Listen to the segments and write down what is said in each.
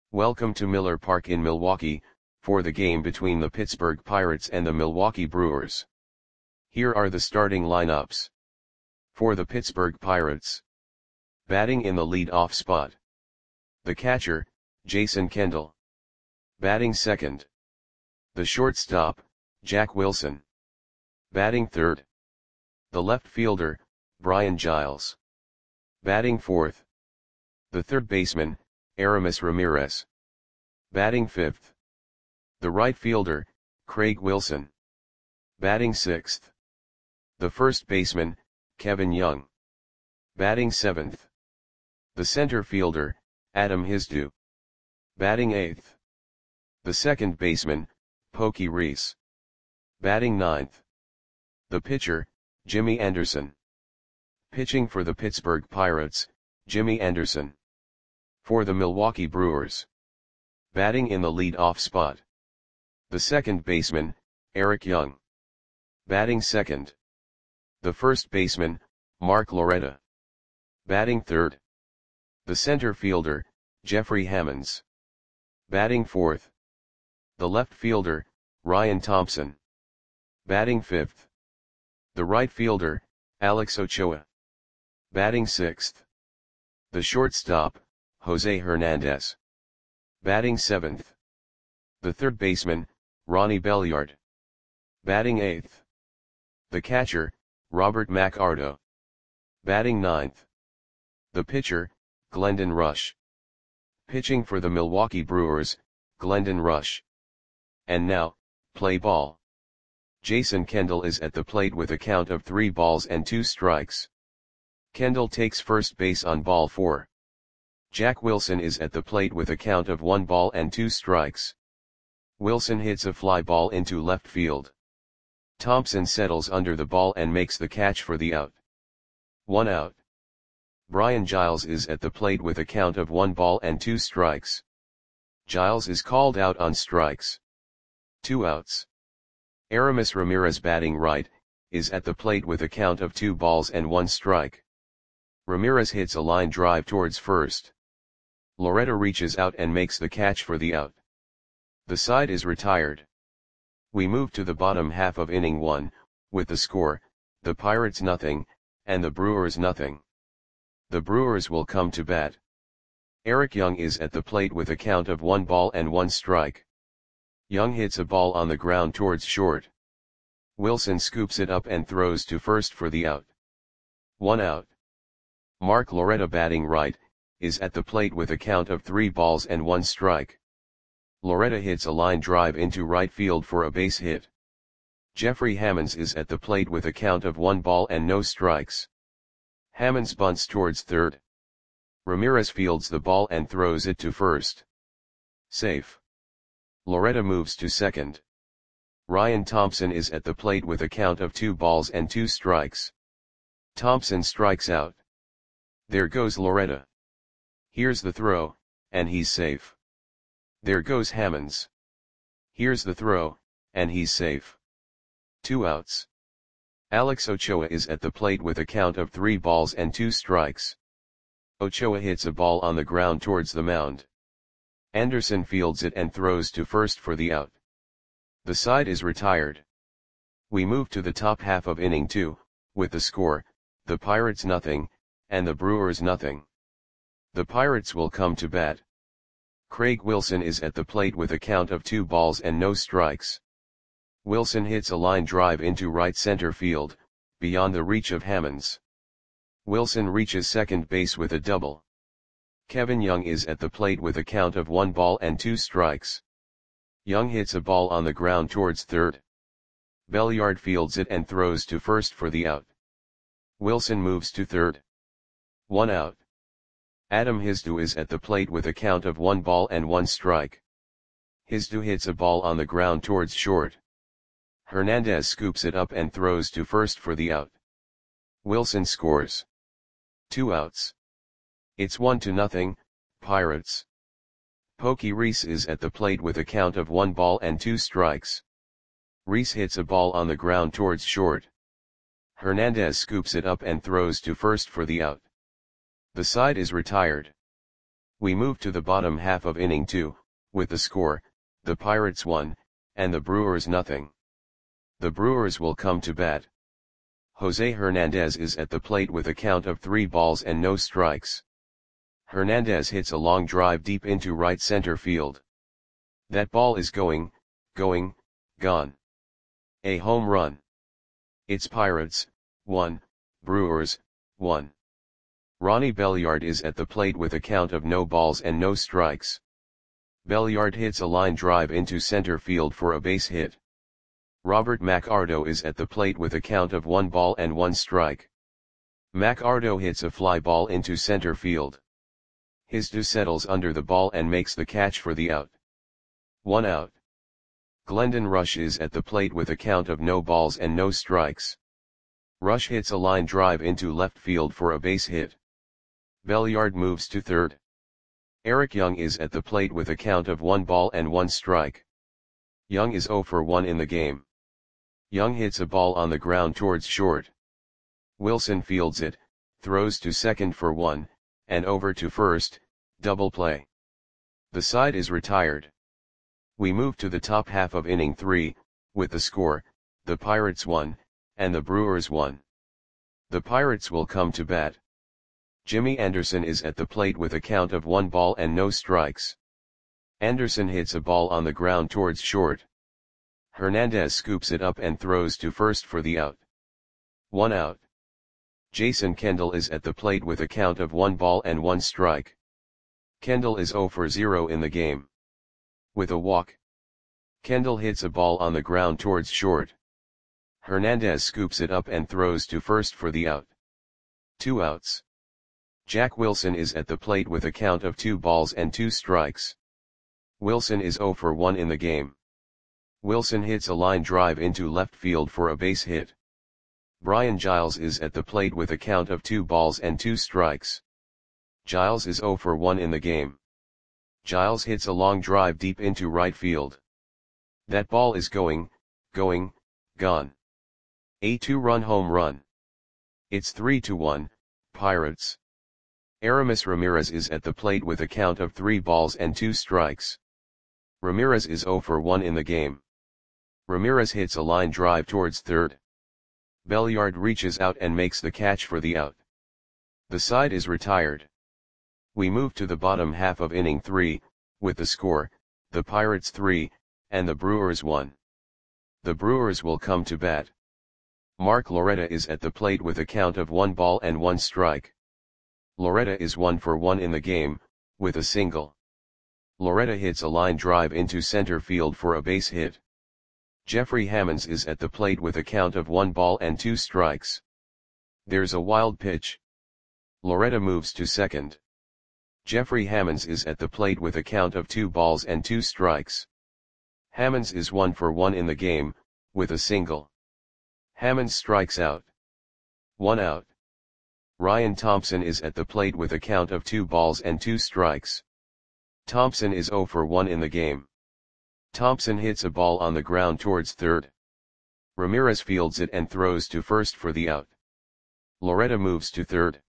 Welcome to Miller Park in Milwaukee, for the game between the Pittsburgh Pirates and the Milwaukee Brewers. Here are the starting lineups. For the Pittsburgh Pirates. Batting in the lead-off spot. The catcher, Jason Kendall. Batting second. The shortstop, Jack Wilson. Batting third. The left fielder, Brian Giles. Batting fourth. The third baseman, Aramis Ramirez. Batting fifth. The right fielder, Craig Wilson. Batting sixth. The first baseman, Kevin Young. Batting seventh. The center fielder, Adam Hizdu. Batting eighth. The second baseman, Pokey Reese. Batting ninth. The pitcher, Jimmy Anderson. Pitching for the Pittsburgh Pirates, Jimmy Anderson. For the Milwaukee Brewers. Batting in the lead-off spot. The second baseman, Eric Young. Batting second. The first baseman, Mark Loretta. Batting third. The center fielder, Jeffrey Hammonds. Batting fourth. The left fielder, Ryan Thompson. Batting fifth. The right fielder, Alex Ochoa. Batting sixth. The shortstop, Jose Hernandez. Batting seventh. The third baseman, Ronnie Belliard. Batting eighth. The catcher, Robert McArdo. Batting ninth. The pitcher, Glendon Rush. Pitching for the Milwaukee Brewers, Glendon Rush. And now, play ball. Jason Kendall is at the plate with a count of 3 balls and 2 strikes. Kendall takes first base on ball 4. Jack Wilson is at the plate with a count of 1 ball and 2 strikes. Wilson hits a fly ball into left field. Thompson settles under the ball and makes the catch for the out. 1 out. Brian Giles is at the plate with a count of 1 ball and 2 strikes. Giles is called out on strikes. 2 outs. Aramis Ramirez, batting right, is at the plate with a count of 2 balls and 1 strike. Ramirez hits a line drive towards first. Loretta reaches out and makes the catch for the out. The side is retired. We move to the bottom half of inning 1, with the score, the Pirates nothing, and the Brewers nothing. The Brewers will come to bat. Eric Young is at the plate with a count of 1 ball and 1 strike. Young hits a ball on the ground towards short. Wilson scoops it up and throws to first for the out. 1 out. Mark Loretta, batting right, is at the plate with a count of 3 balls and 1 strike. Loretta hits a line drive into right field for a base hit. Jeffrey Hammonds is at the plate with a count of 1 ball and no strikes. Hammonds bunts towards third. Ramirez fields the ball and throws it to first. Safe. Loretta moves to second. Ryan Thompson is at the plate with a count of 2 balls and 2 strikes. Thompson strikes out. There goes Loretta. Here's the throw, and he's safe. There goes Hammonds. Here's the throw, and he's safe. 2 outs. Alex Ochoa is at the plate with a count of 3 balls and 2 strikes. Ochoa hits a ball on the ground towards the mound. Anderson fields it and throws to first for the out. The side is retired. We move to the top half of inning 2, with the score, the Pirates nothing, and the Brewers nothing. The Pirates will come to bat. Craig Wilson is at the plate with a count of 2 balls and no strikes. Wilson hits a line drive into right center field, beyond the reach of Hammonds. Wilson reaches second base with a double. Kevin Young is at the plate with a count of 1 ball and 2 strikes. Young hits a ball on the ground towards third. Belliard fields it and throws to first for the out. Wilson moves to third. 1 out. Adam Hizdu is at the plate with a count of 1 ball and 1 strike. Hizdu hits a ball on the ground towards short. Hernandez scoops it up and throws to first for the out. Wilson scores. 2 outs. It's 1-0, Pirates. Pokey Reese is at the plate with a count of 1 ball and 2 strikes. Reese hits a ball on the ground towards short. Hernandez scoops it up and throws to first for the out. The side is retired. We move to the bottom half of inning 2, with the score, the Pirates 1, and the Brewers nothing. The Brewers will come to bat. Jose Hernandez is at the plate with a count of 3 balls and no strikes. Hernandez hits a long drive deep into right center field. That ball is going, gone. A home run. It's Pirates, 1, Brewers, 1. Ronnie Belliard is at the plate with a count of no balls and no strikes. Belliard hits a line drive into center field for a base hit. Robert McArdo is at the plate with a count of 1 ball and 1 strike. McArdo hits a fly ball into center field. Hizdu settles under the ball and makes the catch for the out. 1 out. Glendon Rush is at the plate with a count of no balls and no strikes. Rush hits a line drive into left field for a base hit. Belliard moves to third. Eric Young is at the plate with a count of 1 ball and 1 strike. Young is 0 for 1 in the game. Young hits a ball on the ground towards short. Wilson fields it, throws to second for 1, and over to first, double play. The side is retired. We move to the top half of inning 3, with the score, the Pirates 1, and the Brewers 1. The Pirates will come to bat. Jimmy Anderson is at the plate with a count of 1 ball and no strikes. Anderson hits a ball on the ground towards short. Hernandez scoops it up and throws to first for the out. 1 out. Jason Kendall is at the plate with a count of 1 ball and 1 strike. Kendall is 0 for 0 in the game. With a walk. Kendall hits a ball on the ground towards short. Hernandez scoops it up and throws to first for the out. 2 outs. Jack Wilson is at the plate with a count of 2 balls and 2 strikes. Wilson is 0 for 1 in the game. Wilson hits a line drive into left field for a base hit. Brian Giles is at the plate with a count of 2 balls and 2 strikes. Giles is 0 for 1 in the game. Giles hits a long drive deep into right field. That ball is going, gone. A 2-run home run. It's 3-1, Pirates. Aramis Ramirez is at the plate with a count of 3 balls and 2 strikes. Ramirez is 0 for 1 in the game. Ramirez hits a line drive towards third. Belliard reaches out and makes the catch for the out. The side is retired. We move to the bottom half of inning 3, with the score, the Pirates 3, and the Brewers 1. The Brewers will come to bat. Mark Loretta is at the plate with a count of 1 ball and 1 strike. Loretta is 1 for 1 in the game, with a single. Loretta hits a line drive into center field for a base hit. Jeffrey Hammonds is at the plate with a count of 1 ball and 2 strikes. There's a wild pitch. Loretta moves to second. Jeffrey Hammonds is at the plate with a count of 2 balls and 2 strikes. Hammonds is 1 for 1 in the game, with a single. Hammonds strikes out. 1 out. Ryan Thompson is at the plate with a count of 2 balls and 2 strikes. Thompson is 0 for 1 in the game. Thompson hits a ball on the ground towards third. Ramirez fields it and throws to first for the out. Loretta moves to third.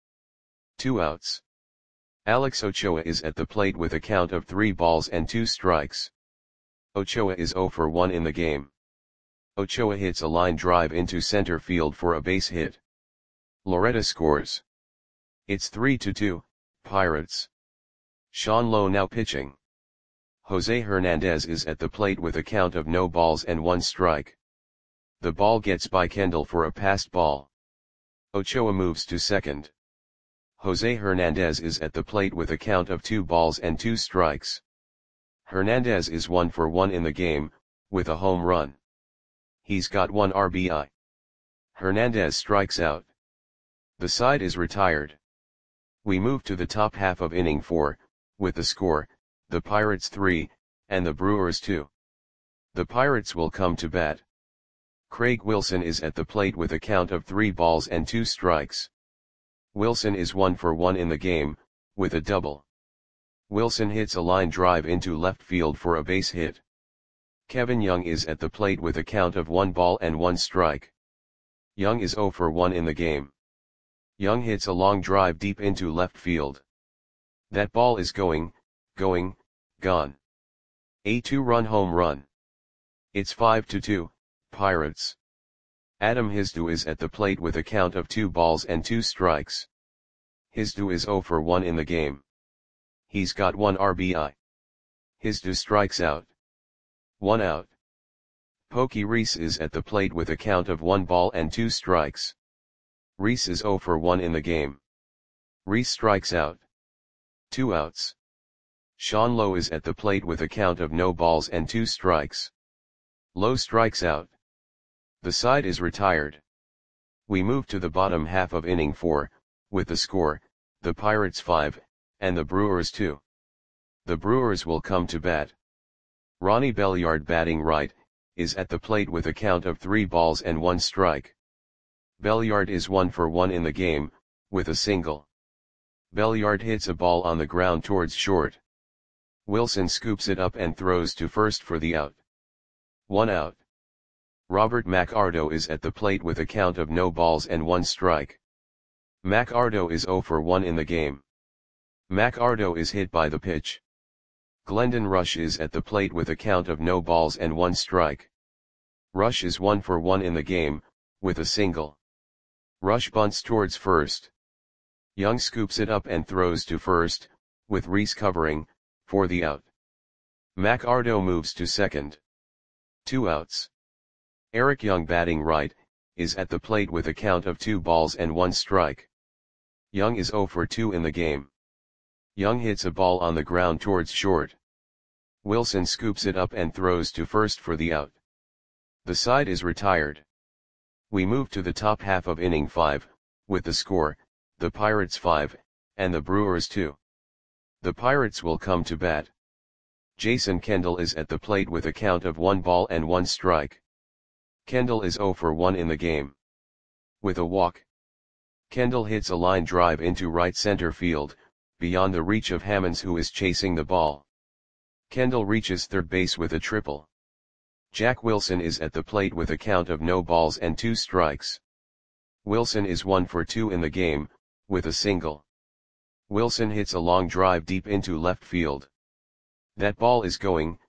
2 outs. Alex Ochoa is at the plate with a count of 3 balls and 2 strikes. Ochoa is 0 for 1 in the game. Ochoa hits a line drive into center field for a base hit. Loretta scores. It's 3-2, Pirates. Sean Lowe now pitching. Jose Hernandez is at the plate with a count of no balls and 1 strike. The ball gets by Kendall for a passed ball. Ochoa moves to second. Jose Hernandez is at the plate with a count of 2 balls and 2 strikes. Hernandez is 1 for 1 in the game, with a home run. He's got 1 RBI. Hernandez strikes out. The side is retired. We move to the top half of inning 4, with the score, the Pirates 3, and the Brewers 2. The Pirates will come to bat. Craig Wilson is at the plate with a count of 3 balls and 2 strikes. Wilson is 1 for 1 in the game, with a double. Wilson hits a line drive into left field for a base hit. Kevin Young is at the plate with a count of 1 ball and 1 strike. Young is 0 for 1 in the game. Young hits a long drive deep into left field. That ball is going, gone. A 2-run home run. It's 5-2, Pirates. Adam Hizdu is at the plate with a count of 2 balls and 2 strikes. Hizdu is 0 for 1 in the game. He's got 1 RBI. Hizdu strikes out. 1 out. Pokey Reese is at the plate with a count of 1 ball and 2 strikes. Reese is 0 for 1 in the game. Reese strikes out. 2 outs. Sean Lowe is at the plate with a count of no balls and 2 strikes. Lowe strikes out. The side is retired. We move to the bottom half of inning 4, with the score, the Pirates 5, and the Brewers 2. The Brewers will come to bat. Ronnie Belliard, batting right, is at the plate with a count of 3 balls and 1 strike. Belliard is 1 for 1 in the game, with a single. Belliard hits a ball on the ground towards short. Wilson scoops it up and throws to first for the out. 1 out. Robert McArdo is at the plate with a count of no balls and 1 strike. McArdo is 0 for 1 in the game. McArdo is hit by the pitch. Glendon Rush is at the plate with a count of no balls and 1 strike. Rush is 1 for 1 in the game, with a single. Rush bunts towards first. Young scoops it up and throws to first, with Reese covering, for the out. McArdo moves to second. 2 outs. Eric Young, batting right, is at the plate with a count of 2 balls and 1 strike. Young is 0 for 2 in the game. Young hits a ball on the ground towards short. Wilson scoops it up and throws to first for the out. The side is retired. We move to the top half of inning 5, with the score, the Pirates 5, and the Brewers 2. The Pirates will come to bat. Jason Kendall is at the plate with a count of 1 ball and 1 strike. Kendall is 0 for 1 in the game. With a walk. Kendall hits a line drive into right center field, beyond the reach of Hammonds, who is chasing the ball. Kendall reaches third base with a triple. Jack Wilson is at the plate with a count of no balls and 2 strikes. Wilson is 1 for 2 in the game, with a single. Wilson hits a long drive deep into left field. That ball is going,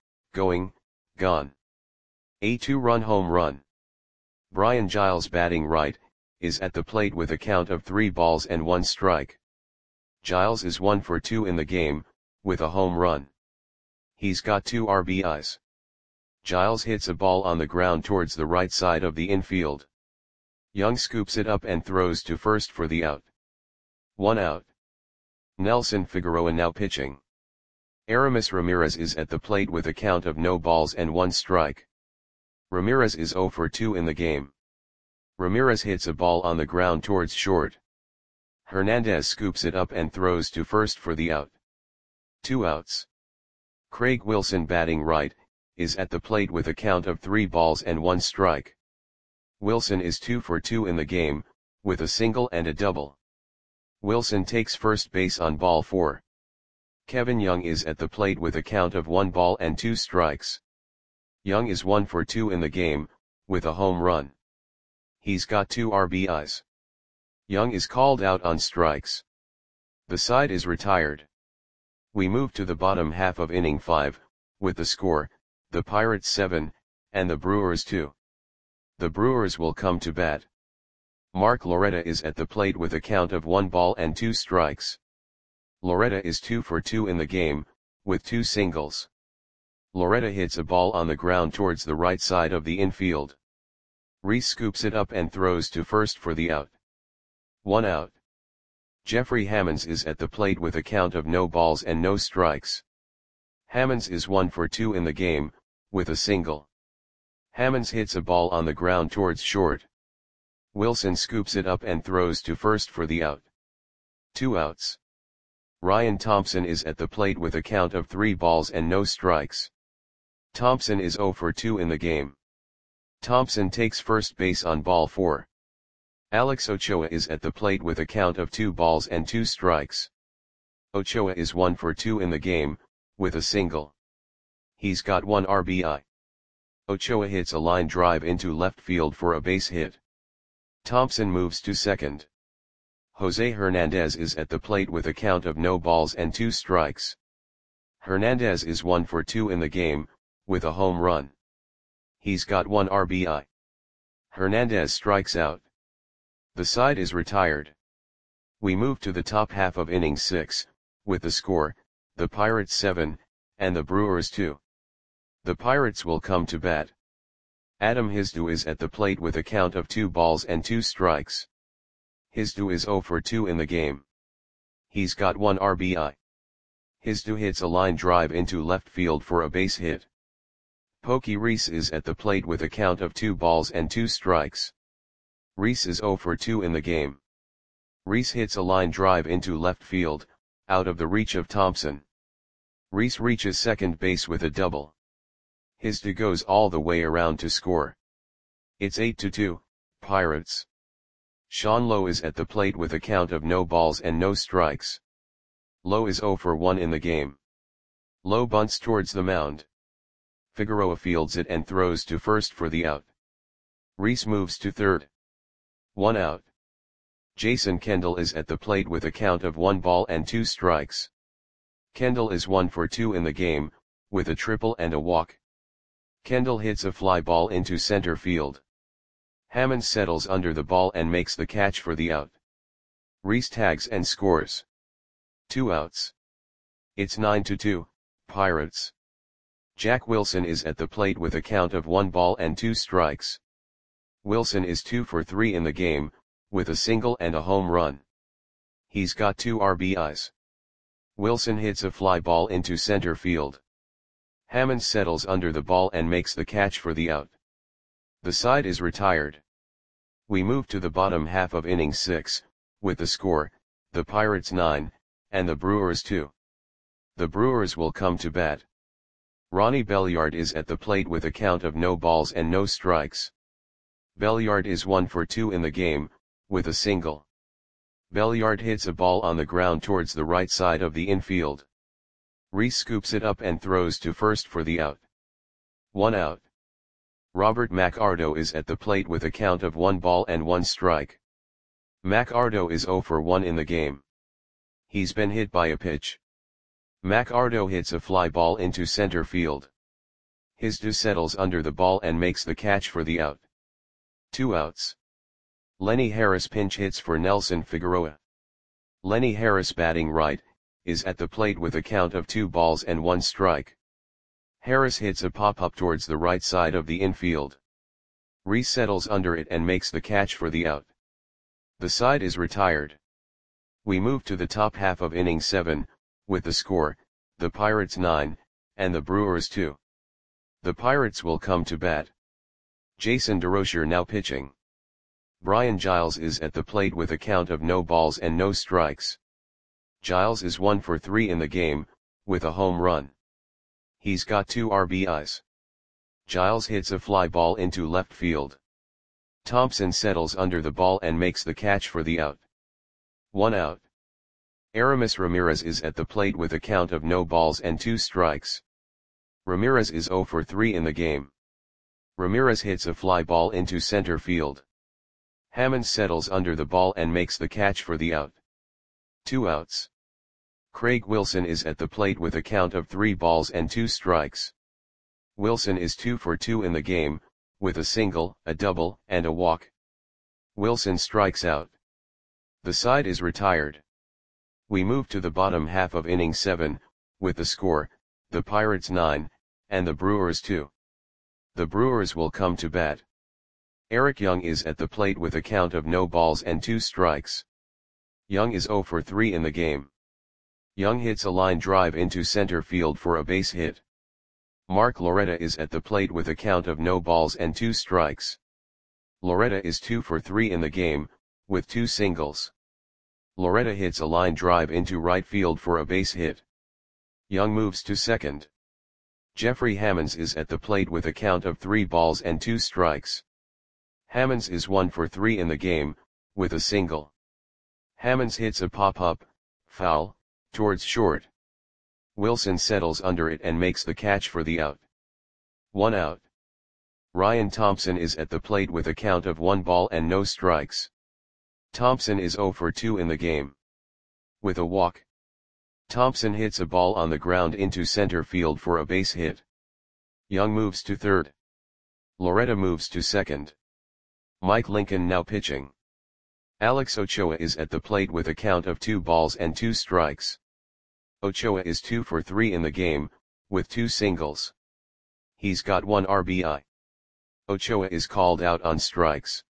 gone. A 2-run home run. Brian Giles, batting right, is at the plate with a count of 3 balls and 1 strike. Giles is 1 for 2 in the game, with a home run. He's got 2 RBIs. Giles hits a ball on the ground towards the right side of the infield. Young scoops it up and throws to first for the out. 1 out. Nelson Figueroa now pitching. Aramis Ramirez is at the plate with a count of no balls and 1 strike. Ramirez is 0 for 2 in the game. Ramirez hits a ball on the ground towards short. Hernandez scoops it up and throws to first for the out. 2 outs. Craig Wilson, batting right, is at the plate with a count of 3 balls and 1 strike. Wilson is 2 for 2 in the game, with a single and a double. Wilson takes first base on ball 4. Kevin Young is at the plate with a count of 1 ball and 2 strikes. Young is 1 for 2 in the game, with a home run. He's got 2 RBIs. Young is called out on strikes. The side is retired. We move to the bottom half of inning 5, with the score, the Pirates 7, and the Brewers 2. The Brewers will come to bat. Mark Loretta is at the plate with a count of 1 ball and 2 strikes. Loretta is 2 for 2 in the game, with 2 singles. Loretta hits a ball on the ground towards the right side of the infield. Reese scoops it up and throws to first for the out. 1 out. Jeffrey Hammonds is at the plate with a count of no balls and no strikes. Hammonds is 1 for 2 in the game, with a single. Hammonds hits a ball on the ground towards short. Wilson scoops it up and throws to first for the out. 2 outs. Ryan Thompson is at the plate with a count of 3 balls and no strikes. Thompson is 0 for 2 in the game. Thompson takes first base on ball 4. Alex Ochoa is at the plate with a count of 2 balls and 2 strikes. Ochoa is 1 for 2 in the game, with a single. He's got 1 RBI. Ochoa hits a line drive into left field for a base hit. Thompson moves to second. Jose Hernandez is at the plate with a count of no balls and 2 strikes. Hernandez is 1 for 2 in the game, with a home run. He's got 1 RBI. Hernandez strikes out. The side is retired. We move to the top half of inning 6, with the score, the Pirates 7, and the Brewers 2. The Pirates will come to bat. Adam Hizdu is at the plate with a count of 2 balls and 2 strikes. Hizdu is 0 for 2 in the game. He's got 1 RBI. Hizdu hits a line drive into left field for a base hit. Pokey Reese is at the plate with a count of 2 balls and 2 strikes. Reese is 0 for 2 in the game. Reese hits a line drive into left field, out of the reach of Thompson. Reese reaches second base with a double. Hizdu goes all the way around to score. It's 8-2, Pirates. Sean Lowe is at the plate with a count of no balls and no strikes. Lowe is 0 for 1 in the game. Lowe bunts towards the mound. Figueroa fields it and throws to first for the out. Reese moves to third. 1 out. Jason Kendall is at the plate with a count of 1 ball and 2 strikes. Kendall is 1 for 2 in the game, with a triple and a walk. Kendall hits a fly ball into center field. Hammond settles under the ball and makes the catch for the out. Reese tags and scores. 2 outs. It's 9-2, Pirates. Jack Wilson is at the plate with a count of 1 ball and 2 strikes. Wilson is 2 for 3 in the game, with a single and a home run. He's got 2 RBIs. Wilson hits a fly ball into center field. Hammond settles under the ball and makes the catch for the out. The side is retired. We move to the bottom half of inning 6, with the score, the Pirates 9, and the Brewers 2. The Brewers will come to bat. Ronnie Belliard is at the plate with a count of no balls and no strikes. Belliard is 1 for 2 in the game, with a single. Belliard hits a ball on the ground towards the right side of the infield. Reese scoops it up and throws to first for the out. 1 out. Robert McArdo is at the plate with a count of 1 ball and 1 strike. McArdo is 0 for 1 in the game. He's been hit by a pitch. McArdo hits a fly ball into center field. Hizdu settles under the ball and makes the catch for the out. 2 outs. Lenny Harris pinch hits for Nelson Figueroa. Lenny Harris, batting right, is at the plate with a count of 2 balls and 1 strike. Harris hits a pop-up towards the right side of the infield. Reese settles under it and makes the catch for the out. The side is retired. We move to the top half of inning 7, with the score, the Pirates 9, and the Brewers 2. The Pirates will come to bat. Jason DeRocher now pitching. Brian Giles is at the plate with a count of no balls and no strikes. Giles is 1 for 3 in the game, with a home run. He's got 2 RBIs. Giles hits a fly ball into left field. Thompson settles under the ball and makes the catch for the out. 1 out. Aramis Ramirez is at the plate with a count of no balls and 2 strikes. Ramirez is 0 for 3 in the game. Ramirez hits a fly ball into center field. Hammond settles under the ball and makes the catch for the out. 2 outs. Craig Wilson is at the plate with a count of 3 balls and 2 strikes. Wilson is 2 for 2 in the game, with a single, a double, and a walk. Wilson strikes out. The side is retired. We move to the bottom half of inning 7, with the score, the Pirates 9, and the Brewers 2. The Brewers will come to bat. Eric Young is at the plate with a count of no balls and 2 strikes. Young is 0 for 3 in the game. Young hits a line drive into center field for a base hit. Mark Loretta is at the plate with a count of no balls and 2 strikes. Loretta is 2 for 3 in the game, with 2 singles. Loretta hits a line drive into right field for a base hit. Young moves to second. Jeffrey Hammonds is at the plate with a count of 3 balls and 2 strikes. Hammonds is 1 for 3 in the game, with a single. Hammonds hits a pop-up, foul, towards short. Wilson settles under it and makes the catch for the out. 1 out. Ryan Thompson is at the plate with a count of 1 ball and no strikes. Thompson is 0 for 2 in the game. With a walk, Thompson hits a ball on the ground into center field for a base hit. Young moves to third. Loretta moves to second. Mike Lincoln now pitching. Alex Ochoa is at the plate with a count of 2 balls and 2 strikes. Ochoa is 2 for 3 in the game, with 2 singles. He's got 1 RBI. Ochoa is called out on strikes.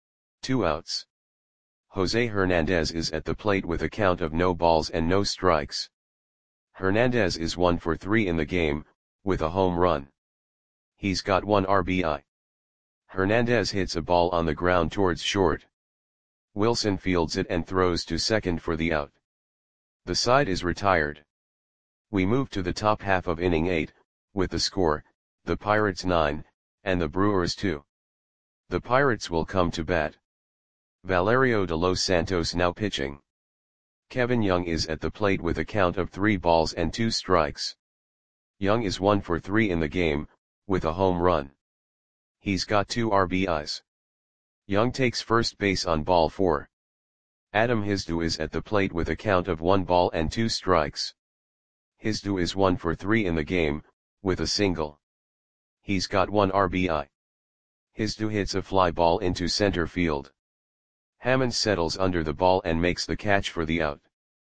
2 outs. Jose Hernandez is at the plate with a count of no balls and no strikes. Hernandez is 1 for 3 in the game, with a home run. He's got 1 RBI. Hernandez hits a ball on the ground towards short. Wilson fields it and throws to second for the out. The side is retired. We move to the top half of inning 8, with the score, the Pirates 9, and the Brewers 2. The Pirates will come to bat. Valerio de Los Santos now pitching. Kevin Young is at the plate with a count of 3 balls and 2 strikes. Young is 1 for 3 in the game, with a home run. He's got 2 RBIs. Young takes first base on ball 4. Adam Hizdu is at the plate with a count of 1 ball and 2 strikes. Hizdu is 1 for 3 in the game, with a single. He's got 1 RBI. Hizdu hits a fly ball into center field. Hammond settles under the ball and makes the catch for the out.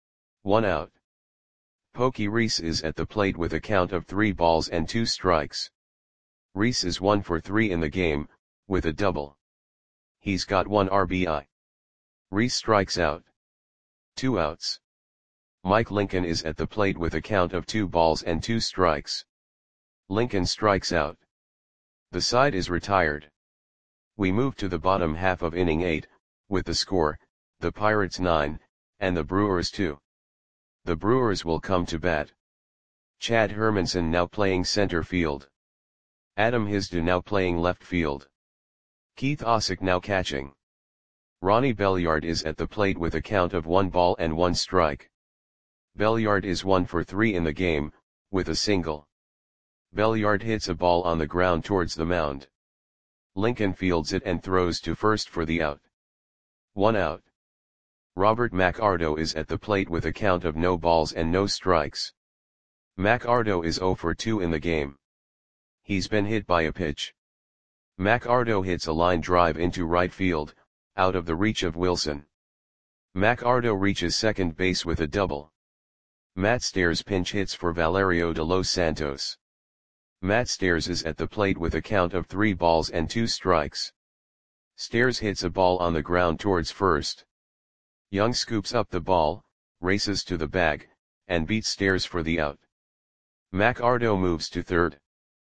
1 out. Pokey Reese is at the plate with a count of 3 balls and 2 strikes. Reese is 1 for 3 in the game, with a double. He's got 1 RBI. Reese strikes out. 2 outs. Mike Lincoln is at the plate with a count of 2 balls and 2 strikes. Lincoln strikes out. The side is retired. We move to the bottom half of inning 8, with the score, the Pirates 9, and the Brewers 2. The Brewers will come to bat. Chad Hermanson now playing center field. Adam Hizdu now playing left field. Keith Osick now catching. Ronnie Belliard is at the plate with a count of 1 ball and 1 strike. Belliard is 1 for 3 in the game, with a single. Belliard hits a ball on the ground towards the mound. Lincoln fields it and throws to first for the out. 1 out. Robert MacArdo is at the plate with a count of no balls and no strikes. MacArdo is 0 for 2 in the game. He's been hit by a pitch. MacArdo hits a line drive into right field, out of the reach of Wilson. MacArdo reaches second base with a double. Matt Stairs pinch hits for Valerio de Los Santos. Matt Stairs is at the plate with a count of 3 balls and 2 strikes. Stairs hits a ball on the ground towards first. Young scoops up the ball, races to the bag, and beats Stairs for the out. MacArdo moves to third.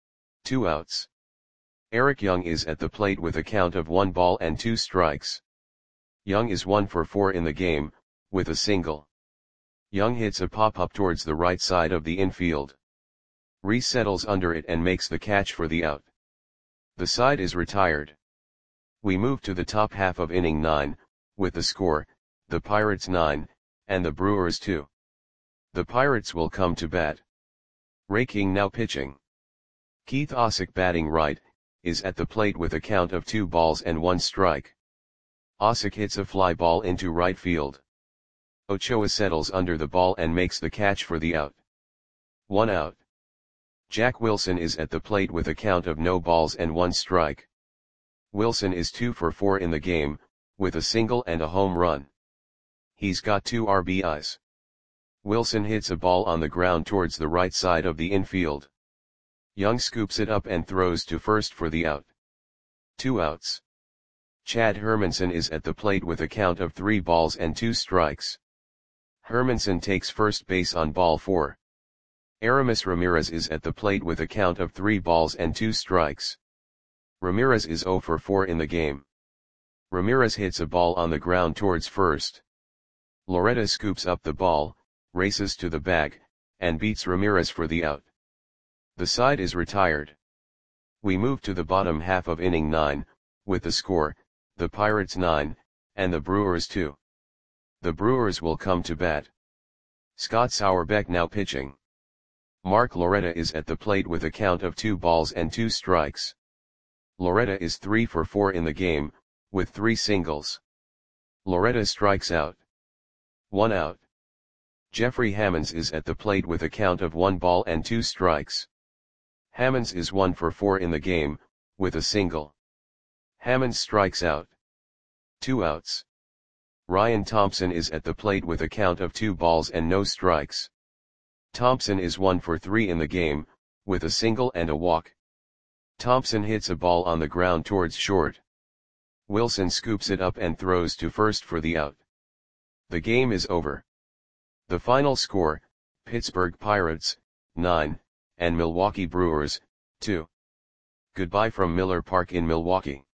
2 outs. Eric Young is at the plate with a count of 1 ball and 2 strikes. Young is 1 for 4 in the game, with a single. Young hits a pop-up towards the right side of the infield. Reese settles under it and makes the catch for the out. The side is retired. We move to the top half of inning 9, with the score, the Pirates 9, and the Brewers 2. The Pirates will come to bat. Ray King now pitching. Keith Osick batting right, is at the plate with a count of 2 balls and 1 strike. Osick hits a fly ball into right field. Ochoa settles under the ball and makes the catch for the out. 1 out. Jack Wilson is at the plate with a count of no balls and 1 strike. Wilson is 2 for 4 in the game, with a single and a home run. He's got 2 RBIs. Wilson hits a ball on the ground towards the right side of the infield. Young scoops it up and throws to first for the out. 2 outs. Chad Hermanson is at the plate with a count of 3 balls and 2 strikes. Hermanson takes first base on ball 4. Aramis Ramirez is at the plate with a count of 3 balls and 2 strikes. Ramirez is 0 for 4 in the game. Ramirez hits a ball on the ground towards first. Loretta scoops up the ball, races to the bag, and beats Ramirez for the out. The side is retired. We move to the bottom half of inning 9, with the score, the Pirates 9, and the Brewers 2. The Brewers will come to bat. Scott Sauerbeck now pitching. Mark Loretta is at the plate with a count of 2 balls and 2 strikes. Loretta is 3 for 4 in the game, with 3 singles. Loretta strikes out. 1 out. Jeffrey Hammonds is at the plate with a count of 1 ball and 2 strikes. Hammonds is 1 for 4 in the game, with a single. Hammonds strikes out. 2 outs. Ryan Thompson is at the plate with a count of 2 balls and no strikes. Thompson is 1 for 3 in the game, with a single and a walk. Thompson hits a ball on the ground towards short. Wilson scoops it up and throws to first for the out. The game is over. The final score, Pittsburgh Pirates, 9, and Milwaukee Brewers, 2. Goodbye from Miller Park in Milwaukee.